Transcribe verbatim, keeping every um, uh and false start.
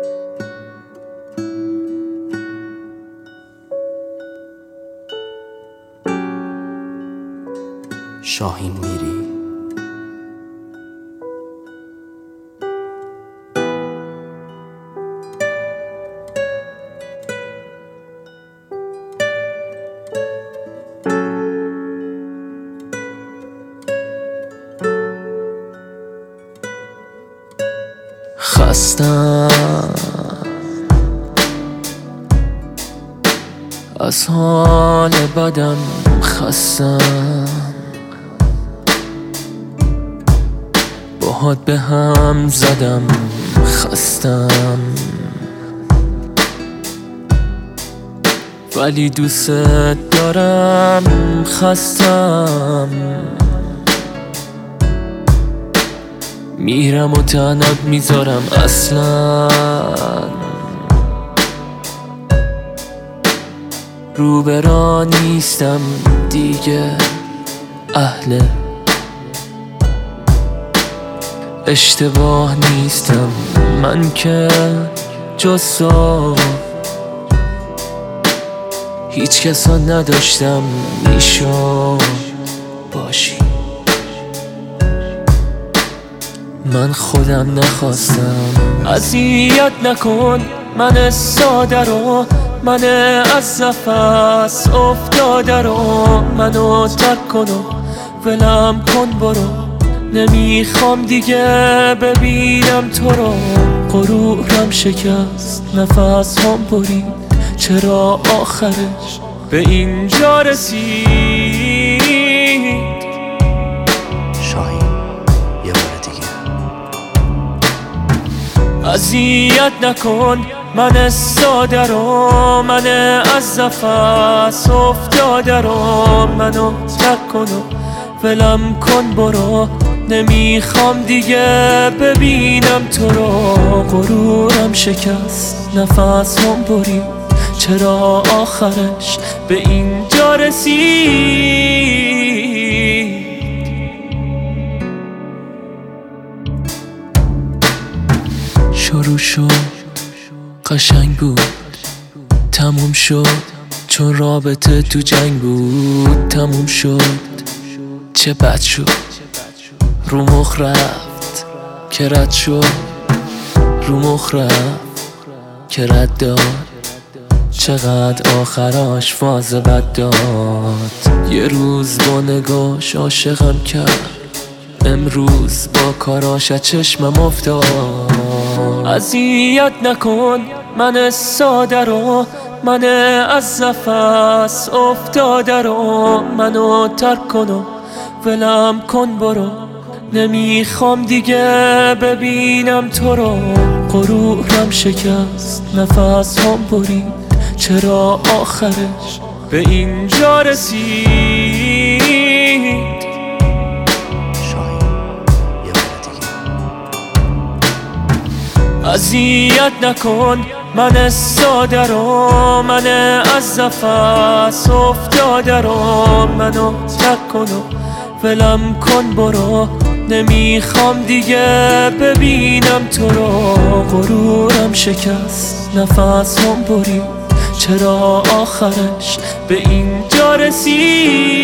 شاهین میری خستم از حال بدم، خستم باهات به هم زدم، خستم ولی دوست دارم، خستم میرم و تنت میذارم، اصلا روبرا نیستم دیگه، اهل اشتباه نیستم من که جز تو هیچ کسا نداشتم میشد باشی. من خودم نخواستم، اذیت نکن من ساده رو، من از نفس افتاده رو، منو ترک کن و ولم کن برو، نمیخوام دیگه ببینم تو رو. غرورم شکست، نفس هم برید، چرا آخرش به اینجا رسید؟ شاهین یه بار دیگه اذیت نکن من ساده رو، من از نفس افتاده رو، منو ترک کن و ولم کن برو، نمیخوام دیگه ببینم تو رو. غرورم شکست، نفس هم برید، چرا آخرش به اینجا رسید؟ شروع شد قشنگ بود، تموم شد چون رابطه تو جنگ بود، تموم شد چه بد شد، رو مخ رفت که رد شد، رو مخ رفت که رد داد، چقدر آخراش فاز بد داد. یه روز با نگاش عاشقم کرد، امروز با کاراش از چشمم افتاد. اذیت نکن من ساده رو، من از نفس افتاده رو، منو ترک کن و ولم کن برو، نمیخوام دیگه ببینم تو رو. غرورم شکست، نفس هم برید، چرا آخرش به اینجا رسید؟ اذیت نکن من ساده رو، من از نفس افتاده رو، منو ترک کن و ولم کن برو، نمیخوام دیگه ببینم تو رو. غرورم شکست، نفس هم برید، چرا آخرش به اینجا رسید؟